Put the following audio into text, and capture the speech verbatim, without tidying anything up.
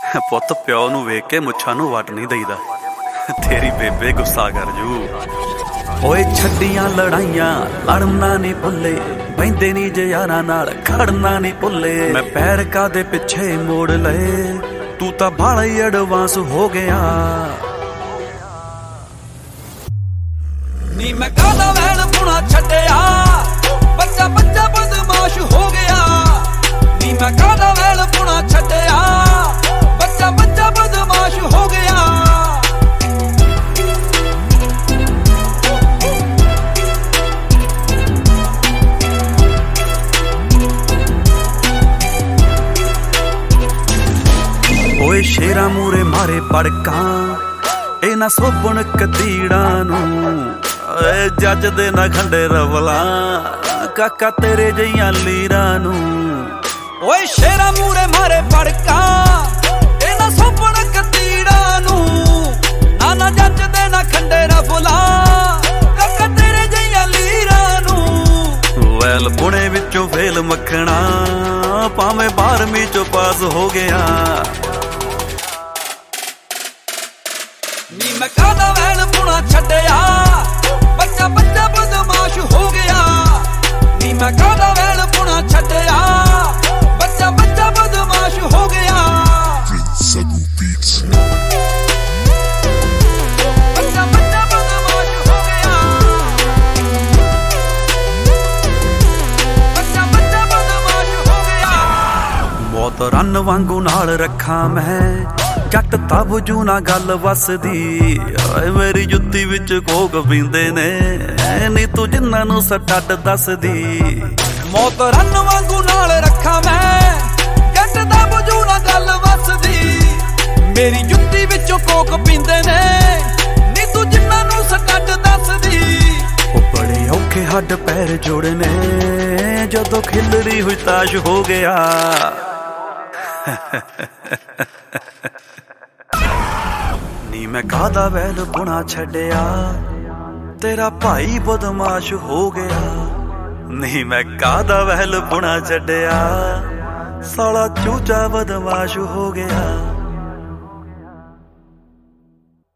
ਪੁੱਤ ਪਿਓ ਨੂੰ ਵੇਖ ਕੇ ਮੁੱਛਾਂ ਨੂੰ ਵੱਟ ਨਹੀਂ ਦਈਦਾ। ਤੇਰੀ ਬੇਬੇ ਗੁੱਸਾ ਕਰ ਜੂ। ਓਏ ਛੱਡੀਆਂ ਲੜਾਈਆਂ ਲੜਨਾ ਨਹੀਂ ਭੁੱਲੇ, ਬਹਿੰਦੇ ਨਹੀਂ ਜੇ ਯਾਰਾਂ ਨਾਲ ਖੜਨਾ ਨਹੀਂ ਭੁੱਲੇ। ਮੈਂ ਪੈਰ ਕਾਦੇ ਪਿੱਛੇ ਮੋੜ ਲਏ, ਤੂੰ ਤਾਂ ਬਾਹਲਾ ਹੀ ਐਡਵਾਂਸ ਹੋ ਗਿਆ। ਨੀ ਮੈਂ ਕਾਹਦਾ ਵੈਣ ਪੁਣਾ ਛੱਡਿਆ, ਬੱਚਾ ਬੱਚਾ ਬਦਮਾਸ਼ ਹੋ ਗਿਆ। ਨੀ ਮੈਂ ਕਾਹਦਾ ਵੈਣ ਪੁਣਾ ਛੱਡਿਆ, ਬੱਚਾ ਬੱਚਾ ਬਦਮਾਸ਼ ਹੋ ਗਿਆ। ਓਏ ਸ਼ੇਰਾਂ ਮੂਰੇ ਮਾਰੇ ਪੜਕਾਂ, ਇਹ ਨਾ ਸੋਪਣ ਕਤੀੜਾਂ ਨੂੰ। ਏ ਜੱਜ ਦੇ ਨਾ ਖੰਡੇ ਰਵਲਾਂ, ਕਾਕਾ ਤੇਰੇ ਜਈਆਂ ਲੀਰਾਂ ਨੂੰ। ਓਏ ਸ਼ੇਰਾਂ ਮੂਰੇ ਮਾਰੇ ਪੜਕਾਂ, ਇਹ ਨਾ ਸੋਪਣ ਕਤੀੜਾਂ ਨੂੰ। ਨਾ ਨਾ ਜੱਜ ਦੇ ਨਾ ਖੰਡੇ ਰਵਲਾਂ, ਕਾਕਾ ਤੇਰੇ ਜਈਆਂ ਲੀਰਾਂ ਨੂੰ। ਵੈਲ ਪੁਣੇ ਵਿੱਚੋਂ ਫੇਲ ਮੱਖਣਾ, ਭਾਵੇਂ ਬਾਰਵੀਂ ਚੋਂ ਪਾਸ ਹੋ ਗਿਆ। ਨੀ ਮੈਂ ਕਾਹਦਾ ਵੈਣ ਪੁਣਾ ਛੱਡਿਆ, ਬੱਚਾ ਬੱਚਾ ਬਦਮਾਸ਼ ਹੋ ਗਿਆ। ਨੀ ਮੈਂ ਕਾਹਦਾ ਵੈਣ ਪੁਣਾ ਛੱਡਿਆ, ਬੱਚਾ ਬੱਚਾ ਬਦਮਾਸ਼ ਹੋ ਗਿਆ। ਬੱਚਾ ਬੱਚਾ ਬਦਮਾਸ਼ ਹੋ ਗਿਆ। ਬੱਚਾ ਬੱਚਾ ਬਦਮਾਸ਼ ਹੋ ਗਿਆ। ਮੌਤ ਰੰਨ ਵਾਂਗੂ ਨਾਲ ਰੱਖਾਂ ਮੈਂ, ਜੱਟ ਤਾਬਜੂ ਨਾ ਗੱਲ ਵਸਦੀ। ਓਏ ਮੇਰੀ ਜੁੱਤੀ ਵਿੱਚ ਕੋਕ ਪੀਂਦੇ ਨੇ, ਨੀ ਤੂੰ ਜਿੰਨਾਂ ਨੂੰ ਸੱਟ ਦੱਸਦੀ। ਮੌਤ ਰੰਨ ਵਾਂਗੂ ਨਾਲ ਰੱਖਾਂ ਮੈਂ, ਜੱਟ ਤਾਬਜੂ ਨਾ ਗੱਲ ਵਸਦੀ। ਮੇਰੀ ਜੁੱਤੀ ਵਿੱਚੋਂ ਕੋਕ ਪੀਂਦੇ ਨੇ, ਨੀ ਤੂੰ ਜਿੰਨਾਂ ਨੂੰ ਸੱਟ ਦੱਸਦੀ। ਉਹ ਬੜੇ ਔਖੇ ਹੱਡ ਪੈਰ ਜੋੜਨੇ, ਜਦੋਂ ਖਿਲਰੀ ਹੋਈ ਤਾਸ਼ ਹੋ ਗਿਆ। ਨੀ ਮੈਂ ਕਾਹਦਾ ਵੈਲ ਪੁਣਾ ਛੱਡਿਆ, ਤੇਰਾ ਭਾਈ ਬਦਮਾਸ਼ ਹੋ ਗਿਆ। ਨੀ ਮੈਂ ਕਾਹਦਾ ਵੈਲ ਪੁਣਾ ਛੱਡਿਆ, ਸਾਲਾ ਚੂਚਾ ਬਦਮਾਸ਼ ਹੋ ਗਿਆ।